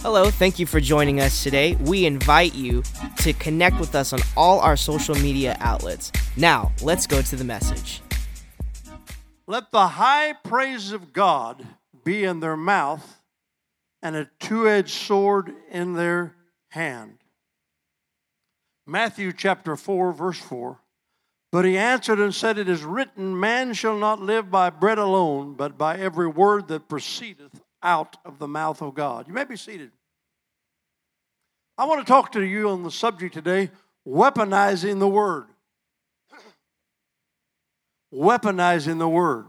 Hello, thank you for joining us today. We invite you to connect with us on all our social media outlets. Now, let's go to the message. Let the high praise of God be in their mouth and a two-edged sword in their hand. Matthew chapter 4, verse 4. But he answered and said, It is written, Man shall not live by bread alone, but by every word that proceedeth out of the mouth of God. You may be seated. I want to talk to you on the subject today, weaponizing the word. Weaponizing the word.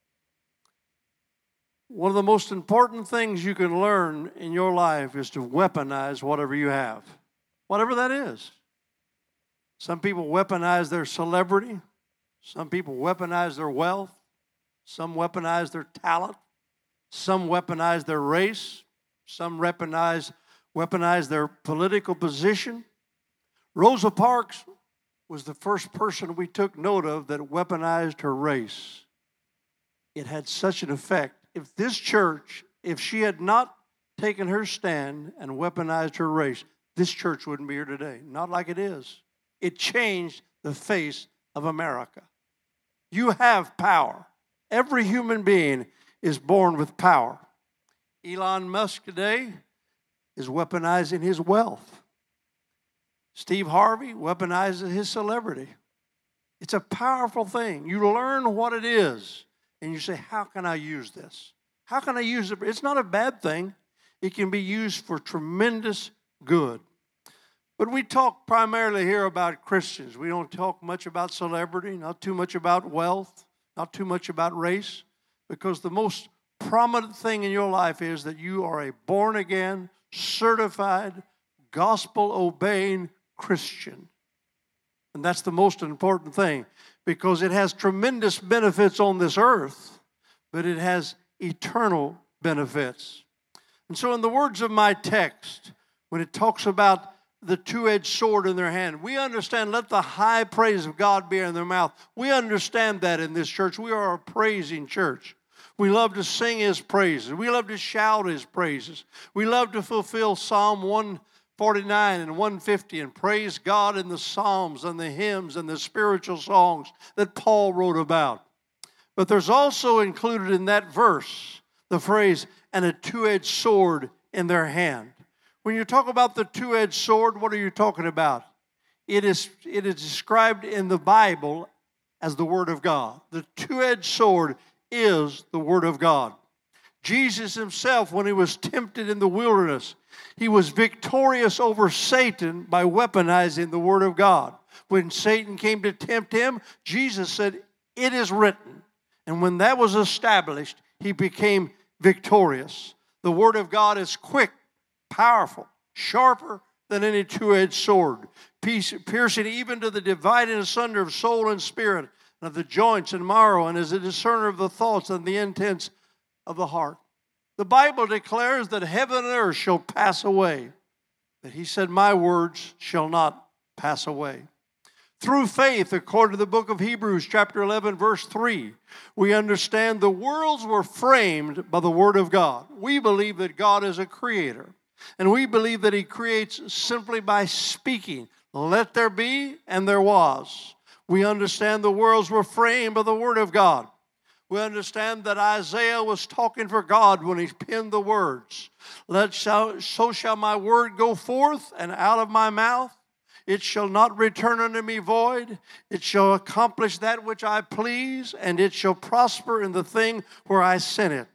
One of the most important things you can learn in your life is to weaponize whatever you have, whatever that is. Some people weaponize their celebrity. Some people weaponize their wealth. Some weaponize their talent. Some weaponize their race. Some weaponize their political position. Rosa Parks was the first person we took note of that weaponized her race. It had such an effect. If this church, if she had not taken her stand and weaponized her race, this church wouldn't be here today. Not like it is. It changed the face of America. You have power. Every human being is born with power. Elon Musk today is weaponizing his wealth. Steve Harvey weaponizes his celebrity. It's a powerful thing. You learn what it is, and you say, how can I use this? How can I use it? It's not a bad thing. It can be used for tremendous good. But we talk primarily here about Christians. We don't talk much about celebrity, not too much about wealth, not too much about race, because the most prominent thing in your life is that you are a born-again, certified, gospel-obeying Christian. And that's the most important thing, because it has tremendous benefits on this earth, but it has eternal benefits. And so in the words of my text, when it talks about the two-edged sword in their hand, we understand, let the high praise of God be in their mouth. We understand that in this church. We are a praising church. We love to sing His praises. We love to shout His praises. We love to fulfill Psalm 149 and 150 and praise God in the psalms and the hymns and the spiritual songs that Paul wrote about. But there's also included in that verse the phrase, and a two-edged sword in their hand. When you talk about the two-edged sword, what are you talking about? It is described in the Bible as the Word of God. The two-edged sword is the Word of God. Jesus Himself, when He was tempted in the wilderness, He was victorious over Satan by weaponizing the Word of God. When Satan came to tempt Him, Jesus said, It is written. And when that was established, He became victorious. The Word of God is quick, powerful, sharper than any two-edged sword, piercing even to the dividing asunder of soul and spirit, and of the joints and marrow, and is a discerner of the thoughts and the intents of the heart. The Bible declares that heaven and earth shall pass away, but He said, My words shall not pass away. Through faith, according to the book of Hebrews, chapter 11, verse 3, we understand the worlds were framed by the Word of God. We believe that God is a creator, and we believe that He creates simply by speaking. Let there be, and there was. We understand the worlds were framed by the Word of God. We understand that Isaiah was talking for God when he penned the words. So shall my word go forth, and out of my mouth it shall not return unto me void. It shall accomplish that which I please, and it shall prosper in the thing where I sent it.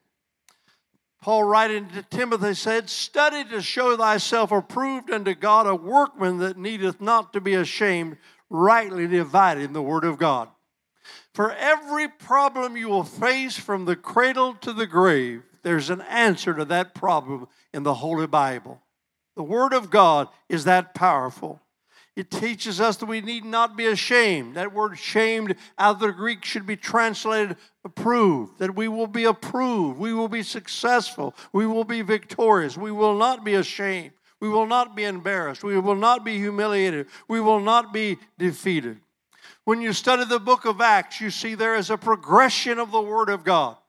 Paul, writing to Timothy, said, Study to show thyself approved unto God, a workman that needeth not to be ashamed, rightly dividing the word of God. For every problem you will face from the cradle to the grave, there's an answer to that problem in the Holy Bible. The Word of God is that powerful. It teaches us that we need not be ashamed. That word shamed out of the Greek should be translated approved. That we will be approved. We will be successful. We will be victorious. We will not be ashamed. We will not be embarrassed. We will not be humiliated. We will not be defeated. When you study the book of Acts, you see there is a progression of the Word of God.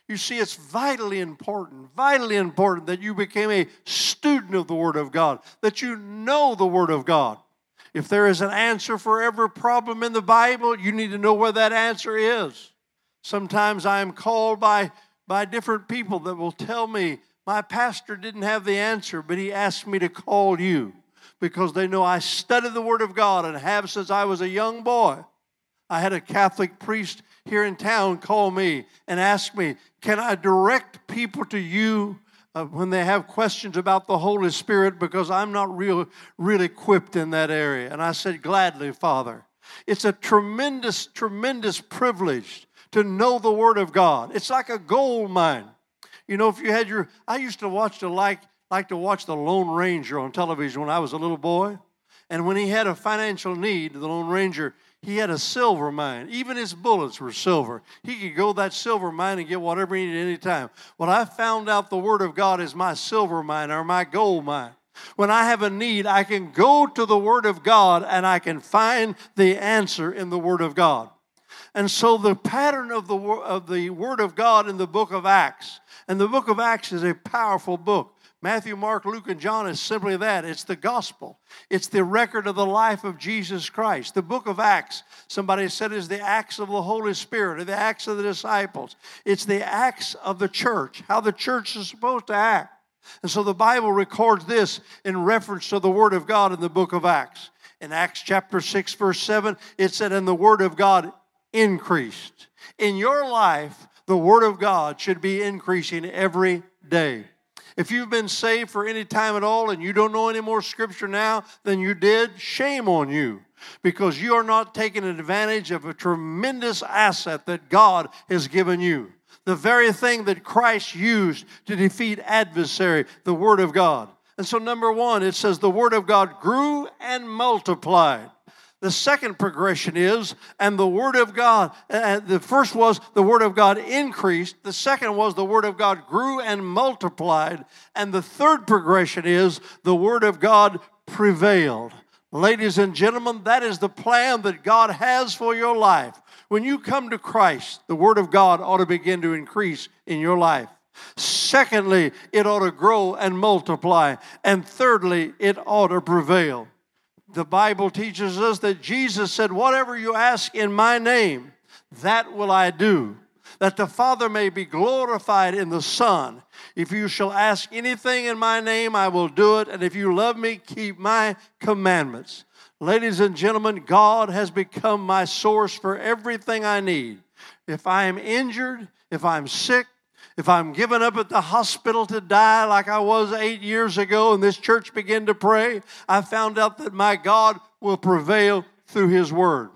You see, it's vitally important that you become a student of the Word of God, that you know the Word of God. If there is an answer for every problem in the Bible, you need to know where that answer is. Sometimes I am called by different people that will tell me, my pastor didn't have the answer, but he asked me to call you because they know I study the Word of God and have since I was a young boy. I had a Catholic priest here in town call me and ask me, can I direct people to you when they have questions about the Holy Spirit, because I'm not real equipped in that area? And I said, gladly, Father. It's a tremendous, tremendous privilege to know the Word of God. It's like a gold mine. You know, if you had I used to watch like to watch the Lone Ranger on television when I was a little boy. And when he had a financial need, the Lone Ranger, he had a silver mine. Even his bullets were silver. He could go to that silver mine and get whatever he needed any time. Well, I found out the Word of God is my silver mine or my gold mine. When I have a need, I can go to the Word of God and I can find the answer in the Word of God. And so the pattern of the Word of God in the book of Acts, and the book of Acts is a powerful book. Matthew, Mark, Luke, and John is simply that. It's the gospel. It's the record of the life of Jesus Christ. The book of Acts, somebody said, is the Acts of the Holy Spirit, or the Acts of the disciples. It's the Acts of the church, how the church is supposed to act. And so the Bible records this in reference to the Word of God in the book of Acts. In Acts chapter 6, verse 7, it said, and the Word of God increased. In your life, the Word of God should be increasing every day. If you've been saved for any time at all and you don't know any more Scripture now than you did, shame on you, because you are not taking advantage of a tremendous asset that God has given you. The very thing that Christ used to defeat adversary, the Word of God. And so number one, it says the Word of God grew and multiplied. The second progression is, and the Word of God, the first was the Word of God increased. The second was the Word of God grew and multiplied. And the third progression is the Word of God prevailed. Ladies and gentlemen, that is the plan that God has for your life. When you come to Christ, the Word of God ought to begin to increase in your life. Secondly, it ought to grow and multiply. And thirdly, it ought to prevail. The Bible teaches us that Jesus said, whatever you ask in my name, that will I do, that the Father may be glorified in the Son. If you shall ask anything in my name, I will do it, and if you love me, keep my commandments. Ladies and gentlemen, God has become my source for everything I need. If I am injured, if I'm sick, if I'm given up at the hospital to die like I was 8 years ago and this church began to pray, I found out that my God will prevail through His Word.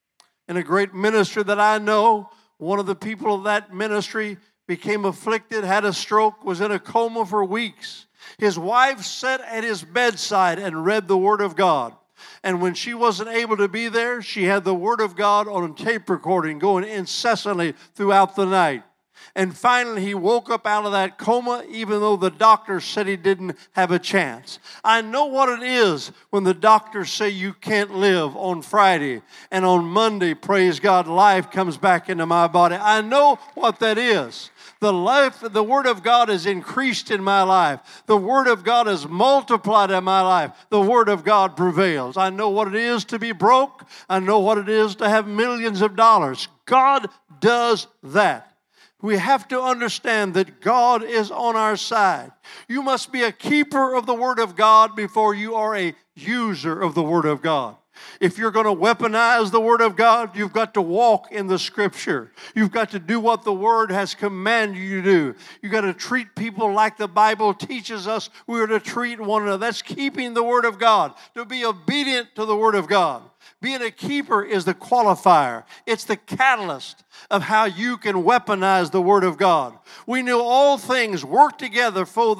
In a great ministry that I know, one of the people of that ministry became afflicted, had a stroke, was in a coma for weeks. His wife sat at his bedside and read the Word of God. And when she wasn't able to be there, she had the Word of God on a tape recording going incessantly throughout the night. And finally, he woke up out of that coma, even though the doctor said he didn't have a chance. I know what it is when the doctors say you can't live on Friday, and on Monday, praise God, life comes back into my body. I know what that is. The Word of God has increased in my life. The Word of God has multiplied in my life. The Word of God prevails. I know what it is to be broke. I know what it is to have millions of dollars. God does that. We have to understand that God is on our side. You must be a keeper of the Word of God before you are a user of the Word of God. If you're going to weaponize the Word of God, you've got to walk in the Scripture. You've got to do what the Word has commanded you to do. You've got to treat people like the Bible teaches us we are to treat one another. That's keeping the Word of God, to be obedient to the Word of God. Being a keeper is the qualifier. It's the catalyst of how you can weaponize the Word of God. We know all things work together for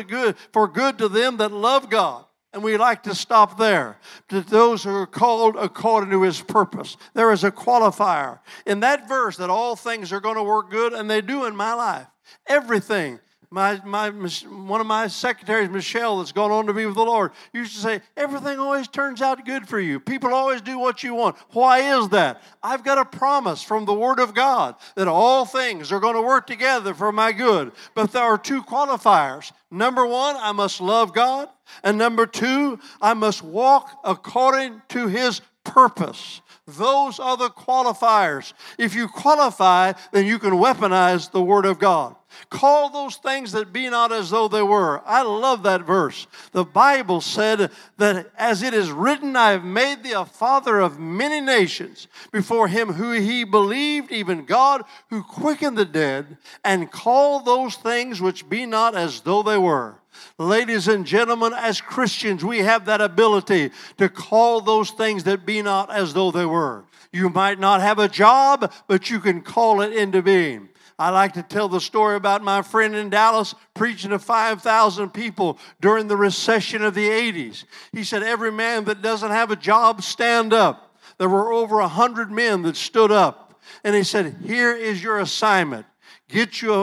good to them that love God. And we like to stop there. To those who are called according to His purpose. There is a qualifier in that verse that all things are going to work good, and they do in my life. Everything. One of my secretaries, Michelle, that's gone on to be with the Lord, used to say, everything always turns out good for you. People always do what you want. Why is that? I've got a promise from the Word of God that all things are going to work together for my good. But there are two qualifiers. Number one, I must love God. And number two, I must walk according to His purpose. Those are the qualifiers. If you qualify, then you can weaponize the Word of God. Call those things that be not as though they were. I love that verse. The Bible said that as it is written, I have made thee a father of many nations before Him who He believed, even God, who quickened the dead, and called those things which be not as though they were. Ladies and gentlemen, as Christians, we have that ability to call those things that be not as though they were. You might not have a job, but you can call it into being. I like to tell the story about my friend in Dallas preaching to 5,000 people during the recession of the 80s. He said, every man that doesn't have a job, stand up. There were over 100 men that stood up. And he said, here is your assignment. Get you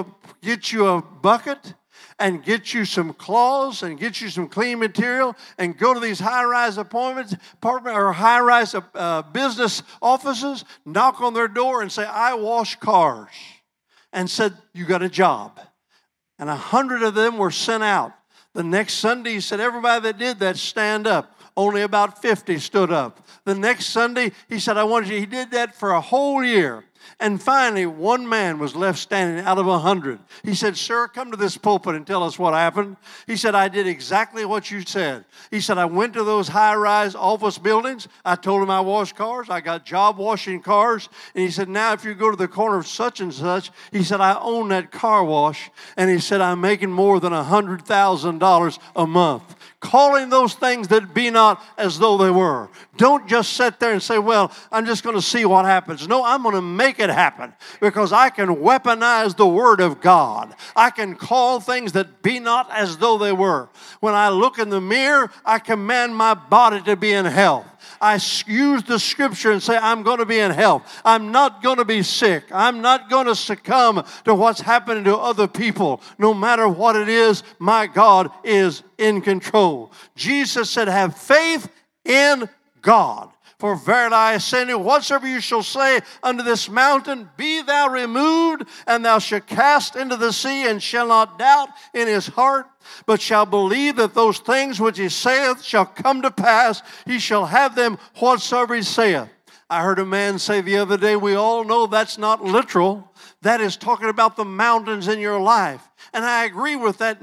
a bucket and get you some cloths and get you some clean material and go to these high-rise apartment or high-rise business offices, knock on their door and say, I wash cars. And said, you got a job. And 100 of them were sent out. The next Sunday, he said, everybody that did that, stand up. Only about 50 stood up. The next Sunday, he said, he did that for a whole year. And finally, one man was left standing out of 100. He said, sir, come to this pulpit and tell us what happened. He said, I did exactly what you said. He said, I went to those high-rise office buildings. I told him I washed cars. I got job washing cars. And he said, now if you go to the corner of such and such, he said, I own that car wash. And he said, I'm making more than $100,000 a month. Calling those things that be not as though they were. Don't just sit there and say, well, I'm just going to see what happens. No, I'm going to make it happen because I can weaponize the Word of God. I can call things that be not as though they were. When I look in the mirror, I command my body to be in health. I use the Scripture and say, I'm going to be in health. I'm not going to be sick. I'm not going to succumb to what's happening to other people. No matter what it is, my God is in control. Jesus said, have faith in God. For verily I say unto you, whatsoever you shall say unto this mountain, be thou removed, and thou shalt cast into the sea, and shall not doubt in his heart, but shall believe that those things which he saith shall come to pass. He shall have them whatsoever he saith. I heard a man say the other day, we all know that's not literal. That is talking about the mountains in your life. And I agree with that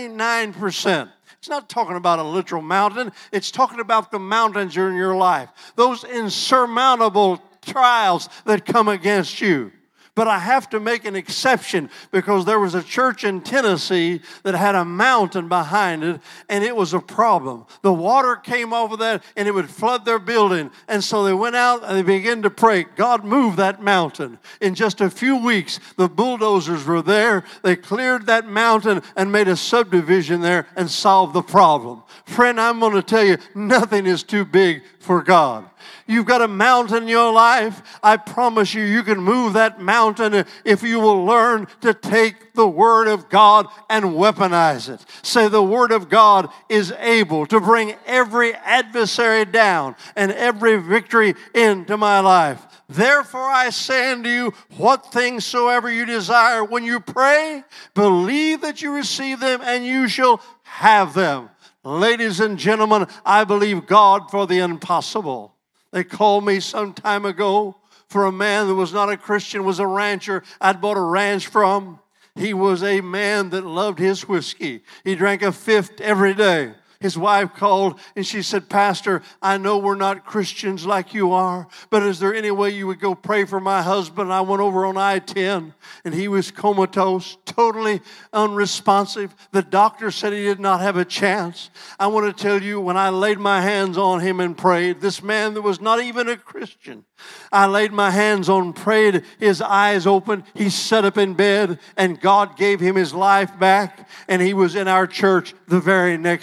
99%. It's not talking about a literal mountain. It's talking about the mountains in your life. Those insurmountable trials that come against you. But I have to make an exception because there was a church in Tennessee that had a mountain behind it, and it was a problem. The water came over that, and it would flood their building. And so they went out and they began to pray, God, move that mountain. In just a few weeks, the bulldozers were there. They cleared that mountain and made a subdivision there and solved the problem. Friend, I'm going to tell you, nothing is too big for God. You've got a mountain in your life. I promise you, you can move that mountain if you will learn to take the Word of God and weaponize it. Say, the Word of God is able to bring every adversary down and every victory into my life. Therefore I say unto you, what things soever you desire, when you pray, believe that you receive them, and you shall have them. Ladies and gentlemen, I believe God for the impossible. They called me some time ago for a man that was not a Christian, was a rancher I'd bought a ranch from. He was a man that loved his whiskey. He drank a fifth every day. His wife called and she said, Pastor, I know we're not Christians like you are, but is there any way you would go pray for my husband? I went over on I-10 and he was comatose, totally unresponsive. The doctor said he did not have a chance. I want to tell you, when I laid my hands on him and prayed, this man that was not even a Christian, I laid my hands on, prayed, his eyes opened, he sat up in bed, and God gave him his life back, and he was in our church the very next Sunday.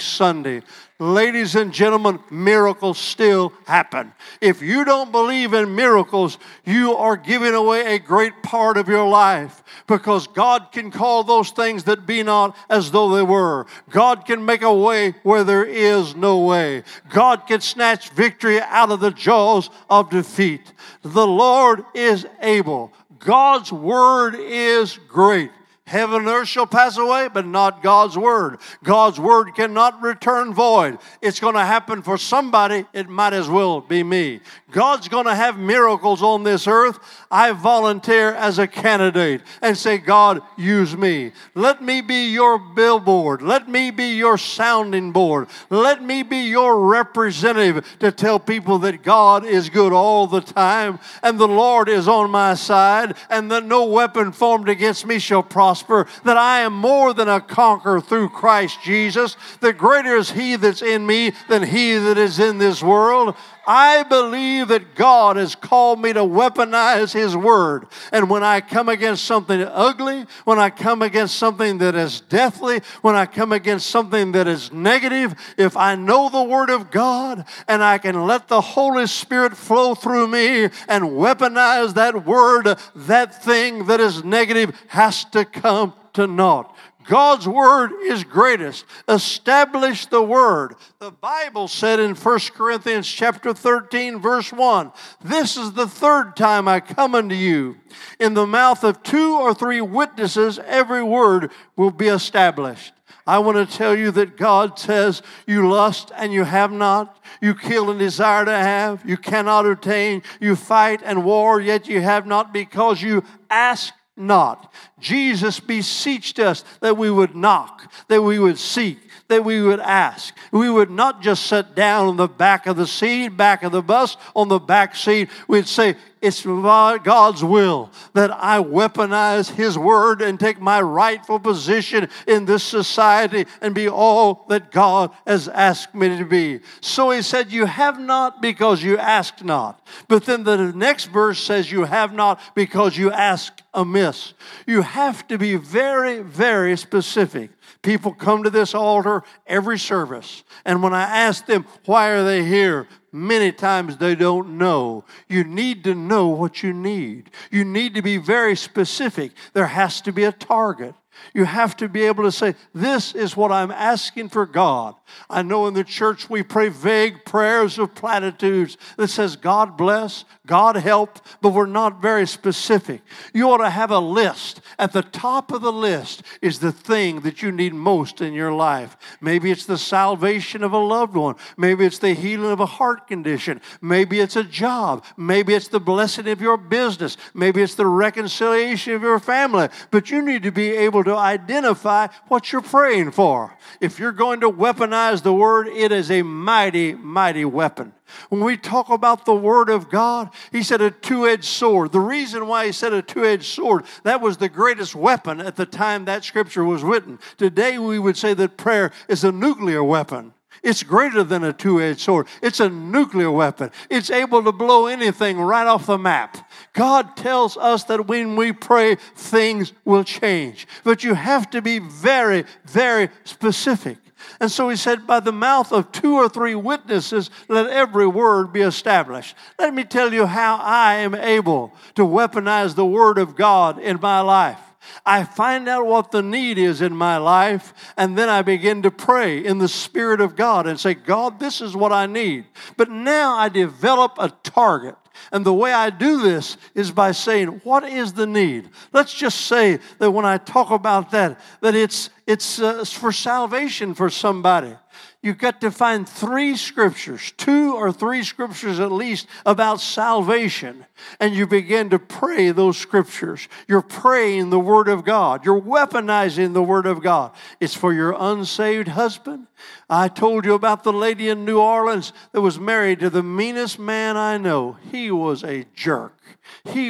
Sunday. Ladies and gentlemen, miracles still happen. If you don't believe in miracles, you are giving away a great part of your life, because God can call those things that be not as though they were. God can make a way where there is no way. God can snatch victory out of the jaws of defeat. The Lord is able. God's word is great. Heaven and earth shall pass away, but not God's word. God's word cannot return void. It's going to happen for somebody. It might as well be me. God's going to have miracles on this earth. I volunteer as a candidate and say, God, use me. Let me be your billboard. Let me be your sounding board. Let me be your representative to tell people that God is good all the time, and the Lord is on my side, and that no weapon formed against me shall prosper. That I am more than a conqueror through Christ Jesus. That greater is He that's in me than he that is in this world. I believe that God has called me to weaponize His word. And when I come against something ugly, when I come against something that is deathly, when I come against something that is negative, if I know the word of God and I can let the Holy Spirit flow through me and weaponize that word, that thing that is negative has to come to naught. God's word is greatest. Establish the word. The Bible said in 1 Corinthians chapter 13, verse 1, this is the third time I come unto you. In the mouth of 2 or 3 witnesses, every word will be established. I want to tell you that God says you lust and you have not. You kill and desire to have. You cannot obtain. You fight and war, yet you have not, because you ask not. Jesus beseeched us that we would knock, that we would seek, that we would ask. We would not just sit down on the back of the seat, back of the bus, on the back seat. We'd say, it's God's will that I weaponize His word and take my rightful position in this society and be all that God has asked me to be. So He said, you have not because you ask not. But then the next verse says, you have not because you ask amiss. You have to be very, very specific. People come to this altar every service, and when I ask them, why are they here? Many times they don't know. You need to know what you need. You need to be very specific. There has to be a target. You have to be able to say, this is what I'm asking for God. I know in the church we pray vague prayers of platitudes that says, God bless, God help, but we're not very specific. You ought to have a list. At the top of the list is the thing that you need most in your life. Maybe it's the salvation of a loved one. Maybe it's the healing of a heart condition. Maybe it's a job. Maybe it's the blessing of your business. Maybe it's the reconciliation of your family. But you need to be able to identify what you're praying for. If you're going to weaponize the word, it is a mighty, mighty weapon. When we talk about the Word of God, He said a two-edged sword. The reason why He said a two-edged sword, that was the greatest weapon at the time that Scripture was written. Today we would say that prayer is a nuclear weapon. It's greater than a two-edged sword. It's a nuclear weapon. It's able to blow anything right off the map. God tells us that when we pray, things will change. But you have to be very, very specific. And so He said, by the mouth of 2 or 3 witnesses, let every word be established. Let me tell you how I am able to weaponize the Word of God in my life. I find out what the need is in my life, and then I begin to pray in the Spirit of God and say, God, this is what I need. But now I develop a target. And the way I do this is by saying, what is the need? Let's just say that when I talk about that it's for salvation for somebody. You've got to find 3 scriptures, 2 or 3 scriptures at least, about salvation. And you begin to pray those scriptures. You're praying the Word of God. You're weaponizing the Word of God. It's for your unsaved husband. I told you about the lady in New Orleans that was married to the meanest man I know. He was a jerk. He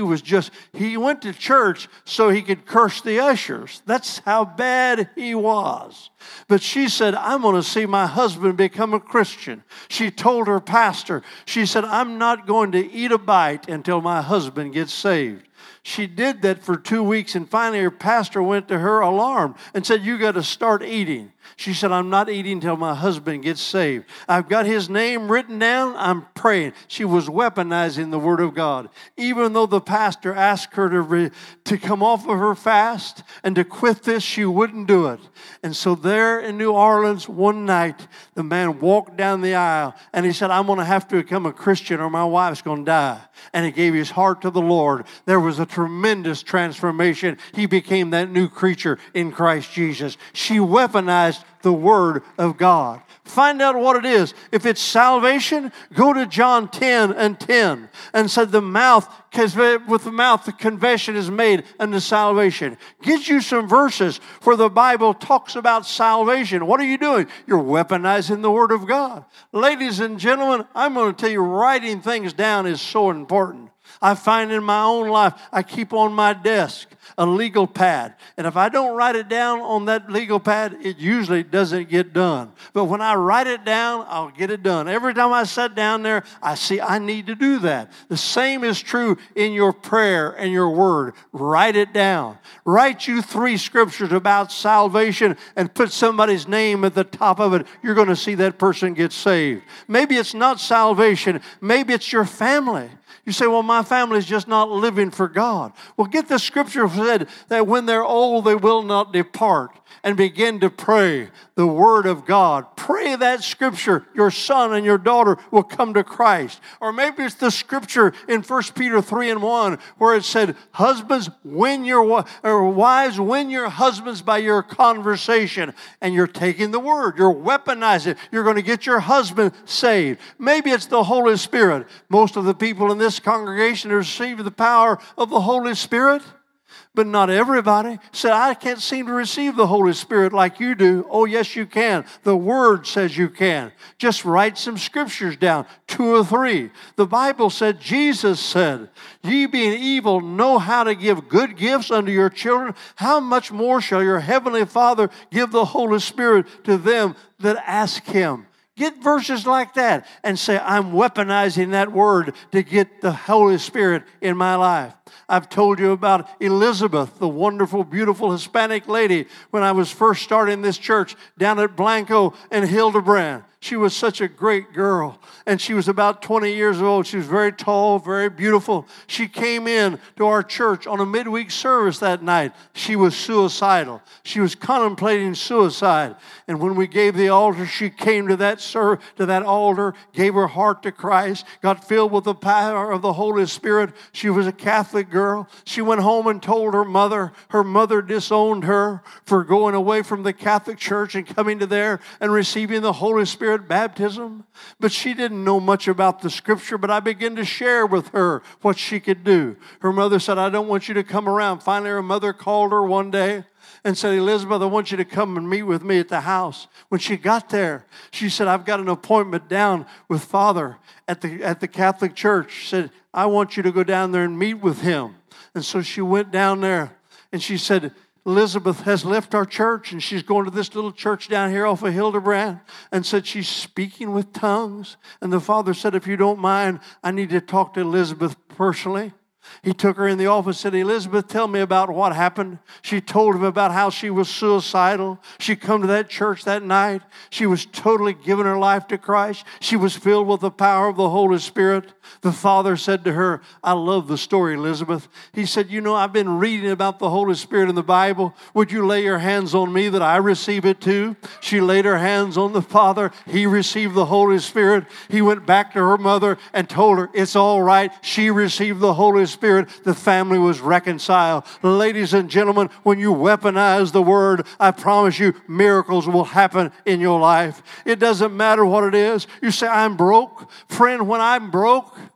went to church so he could curse the ushers. That's how bad he was. But she said, I'm going to see my husband become a Christian. She told her pastor, she said, I'm not going to eat a bite until my husband gets saved. She did that for 2 weeks, and finally her pastor went to her alarmed and said, you got to start eating. She said, I'm not eating until my husband gets saved. I've got his name written down. I'm praying. She was weaponizing the Word of God. Even though the pastor asked her to come off of her fast and to quit this, she wouldn't do it. And so there in New Orleans one night, the man walked down the aisle and he said, I'm going to have to become a Christian or my wife's going to die. And he gave his heart to the Lord. There was a tremendous transformation. He became that new creature in Christ Jesus. She weaponized the Word of God. Find out what it is. If it's salvation, go to John 10:10 and said the mouth, because with the mouth the confession is made unto salvation. Get you some verses where the Bible talks about salvation. What are you doing? You're weaponizing the Word of God. Ladies and gentlemen, I'm going to tell you, writing things down is so important. I find in my own life, I keep on my desk a legal pad. And if I don't write it down on that legal pad, it usually doesn't get done. But when I write it down, I'll get it done. Every time I sit down there, I see I need to do that. The same is true in your prayer and your word. Write it down. Write you 3 scriptures about salvation and put somebody's name at the top of it. You're going to see that person get saved. Maybe it's not salvation. Maybe it's your family. You say, well, my family is just not living for God. Well, get the scripture said that when they're old, they will not depart, and begin to pray the Word of God. Pray that scripture. Your son and your daughter will come to Christ. Or maybe it's the scripture in 1 Peter 3:1 where it said, husbands, wives, win your husbands by your conversation. And you're taking the Word. You're weaponizing it. You're going to get your husband saved. Maybe it's the Holy Spirit. Most of the people in this congregation receive the power of the Holy Spirit. But not everybody. Said, I can't seem to receive the Holy Spirit like you do. Oh, yes, you can. The Word says you can. Just write some scriptures down, 2 or 3. The Bible said, Jesus said, ye being evil know how to give good gifts unto your children. How much more shall your heavenly Father give the Holy Spirit to them that ask Him? Get verses like that and say, I'm weaponizing that word to get the Holy Spirit in my life. I've told you about Elizabeth, the wonderful, beautiful Hispanic lady, when I was first starting this church down at Blanco and Hildebrand. She was such a great girl, and she was about 20 years old. She was very tall, very beautiful. She came in to our church on a midweek service that night. She was suicidal. She was contemplating suicide. And when we gave the altar, she came to that altar, gave her heart to Christ, got filled with the power of the Holy Spirit. She was a Catholic girl. She went home and told her mother. Her mother disowned her for going away from the Catholic Church and coming to there and receiving the Holy Spirit baptism. But she didn't know much about the scripture, but I began to share with her what she could do. Her mother said, I don't want you to come around. Finally, her mother called her one day and said, Elizabeth, I want you to come and meet with me at the house. When she got there, she said, I've got an appointment down with Father at the Catholic Church. She said, I want you to go down there and meet with him. And so she went down there and she said, Elizabeth has left our church and she's going to this little church down here off of Hildebrand, and said she's speaking with tongues. And the father said, if you don't mind, I need to talk to Elizabeth personally. He took her in the office and said, Elizabeth, tell me about what happened. She told him about how she was suicidal. She come to that church that night. She was totally giving her life to Christ. She was filled with the power of the Holy Spirit. The father said to her, I love the story, Elizabeth. He said, you know, I've been reading about the Holy Spirit in the Bible. Would you lay your hands on me that I receive it too? She laid her hands on the father. He received the Holy Spirit. He went back to her mother and told her, it's all right. She received the Holy Spirit. The family was reconciled. Ladies and gentlemen, when you weaponize the word, I promise you miracles will happen in your life. It doesn't matter what it is. You say, I'm broke. Friend, when I'm broke,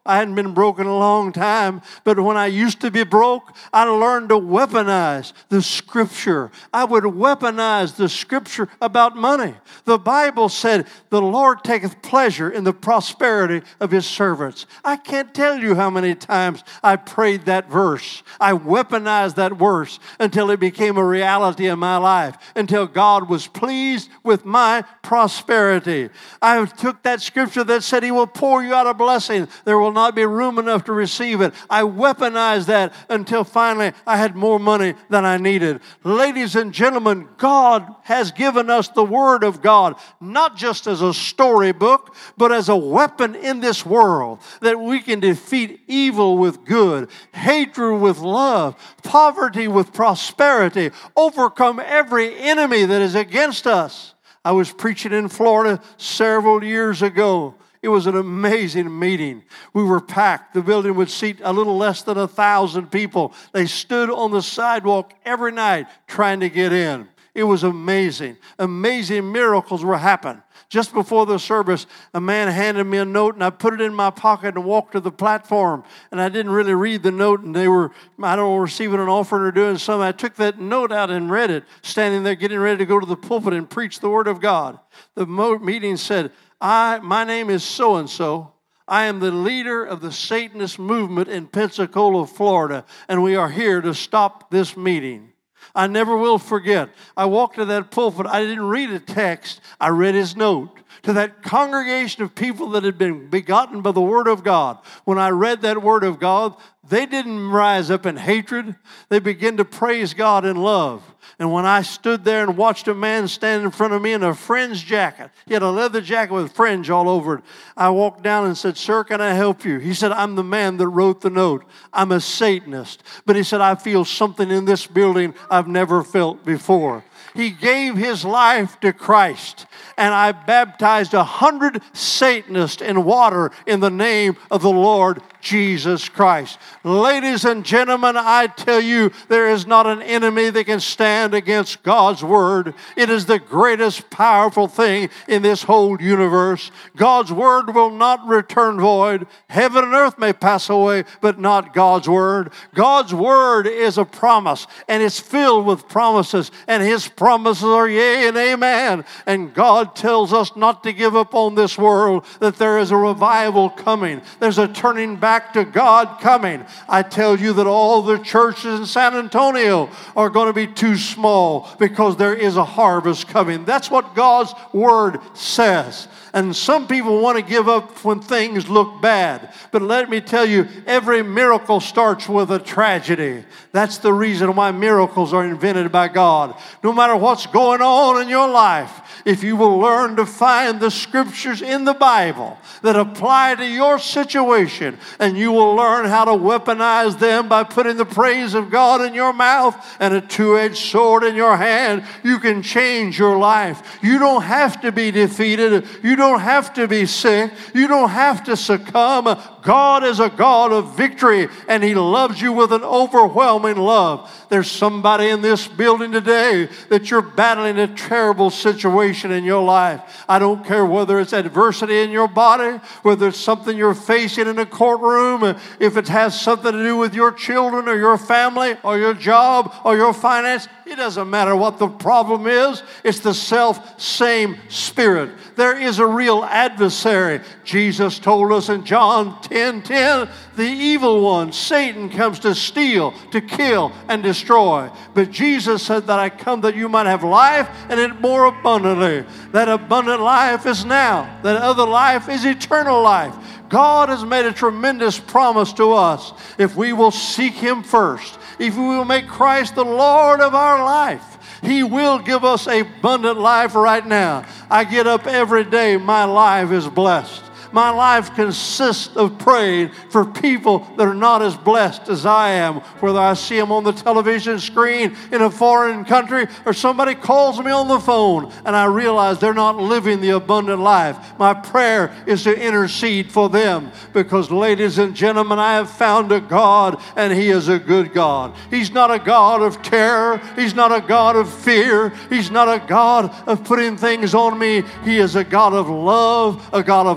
I hadn't been broke in a long time, but when I used to be broke, I learned to weaponize the Scripture. I would weaponize the Scripture about money. The Bible said, the Lord taketh pleasure in the prosperity of His servants. I can't tell you how many times I prayed that verse. I weaponized that verse until it became a reality in my life, until God was pleased with my prosperity. I took that Scripture that said He will pour you out a blessing. There will not be room enough to receive it. I weaponized that until finally I had more money than I needed. Ladies and gentlemen, God has given us the Word of God, not just as a storybook, but as a weapon in this world that we can defeat evil with good, hatred with love, poverty with prosperity, overcome every enemy that is against us. I was preaching in Florida several years ago. It was an amazing meeting. We were packed. The building would seat a little less than 1,000 people. They stood on the sidewalk every night trying to get in. It was amazing. Amazing miracles were happening. Just before the service, a man handed me a note, and I put it in my pocket and walked to the platform. And I didn't really read the note, and they were, I don't know, receiving an offering or doing something. I took that note out and read it, standing there getting ready to go to the pulpit and preach the Word of God. The meeting said, my name is so-and-so. I am the leader of the Satanist movement in Pensacola, Florida, and we are here to stop this meeting. I never will forget. I walked to that pulpit. I didn't read a text. I read his note. To that congregation of people that had been begotten by the Word of God. When I read that Word of God, they didn't rise up in hatred. They began to praise God in love. And when I stood there and watched a man stand in front of me in a fringe jacket, he had a leather jacket with fringe all over it. I walked down and said, "Sir, can I help you?" He said, "I'm the man that wrote the note. I'm a Satanist." But he said, "I feel something in this building I've never felt before." He gave his life to Christ. And I baptized 100 Satanists in water in the name of the Lord Jesus Christ. Ladies and gentlemen, I tell you, there is not an enemy that can stand against God's Word. It is the greatest powerful thing in this whole universe. God's Word will not return void. Heaven and earth may pass away, but not God's Word. God's Word is a promise, and it's filled with promises, and His promises are yea and amen. And God tells us not to give up on this world, that there is a revival coming. There's a turning back to God coming. I tell you that all the churches in San Antonio are going to be too small because there is a harvest coming. That's what God's Word says. And some people want to give up when things look bad. But let me tell you, every miracle starts with a tragedy. That's the reason why miracles are invented by God. No matter what's going on in your life, if you will learn to find the Scriptures in the Bible that apply to your situation, and you will learn how to weaponize them by putting the praise of God in your mouth and a two-edged sword in your hand, you can change your life. You don't have to be defeated. You don't have to be sick. You don't have to succumb. God is a God of victory, and He loves you with an overwhelming love. There's somebody in this building today that you're battling a terrible situation in your life. I don't care whether it's adversity in your body, whether it's something you're facing in a courtroom, if it has something to do with your children or your family or your job or your finance. It doesn't matter what the problem is. It's the self-same spirit. There is a real adversary. Jesus told us in John 10:10, the evil one, Satan, comes to steal, to kill, and destroy. But Jesus said that I come that you might have life and it more abundantly. That abundant life is now. That other life is eternal life. God has made a tremendous promise to us. If we will seek Him first, if we will make Christ the Lord of our life, He will give us abundant life right now. I get up every day, my life is blessed. My life consists of praying for people that are not as blessed as I am, whether I see them on the television screen in a foreign country or somebody calls me on the phone and I realize they're not living the abundant life. My prayer is to intercede for them because, ladies and gentlemen, I have found a God, and He is a good God. He's not a God of terror. He's not a God of fear. He's not a God of putting things on me. He is a God of love, a God of life,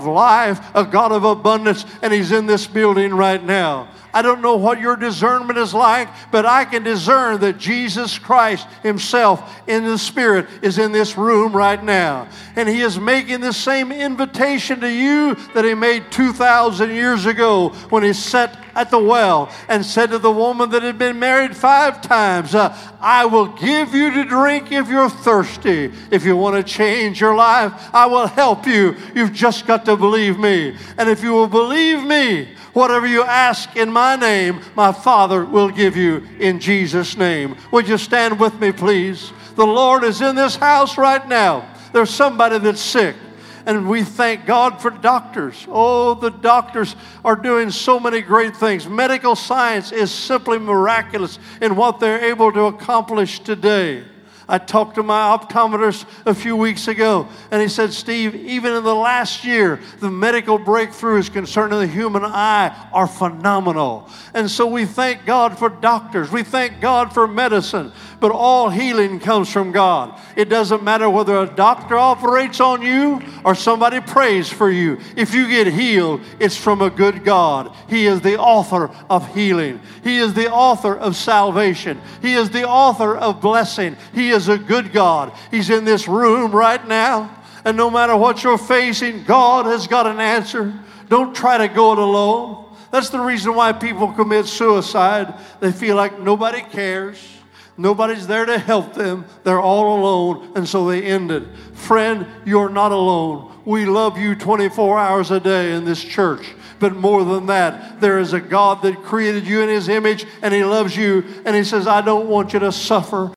life, a God of abundance, and He's in this building right now. I don't know what your discernment is like, but I can discern that Jesus Christ Himself in the Spirit is in this room right now. And He is making the same invitation to you that He made 2,000 years ago when He sat at the well and said to the woman that had been married 5 times, I will give you to drink if you're thirsty. If you want to change your life, I will help you. You've just got to believe me. And if you will believe me, whatever you ask in my name, my Father will give you in Jesus' name. Would you stand with me, please? The Lord is in this house right now. There's somebody that's sick. And we thank God for doctors. Oh, the doctors are doing so many great things. Medical science is simply miraculous in what they're able to accomplish today. I talked to my optometrist a few weeks ago, and he said, Steve, even in the last year, the medical breakthroughs concerning the human eye are phenomenal. And so we thank God for doctors. We thank God for medicine. But all healing comes from God. It doesn't matter whether a doctor operates on you or somebody prays for you. If you get healed, it's from a good God. He is the author of healing. He is the author of salvation. He is the author of blessing. He is a good God. He's in this room right now. And no matter what you're facing, God has got an answer. Don't try to go it alone. That's the reason why people commit suicide. They feel like nobody cares. Nobody's there to help them. They're all alone, and so they end it. Friend, you're not alone. We love you 24 hours a day in this church. But more than that, there is a God that created you in His image, and He loves you, and He says, I don't want you to suffer.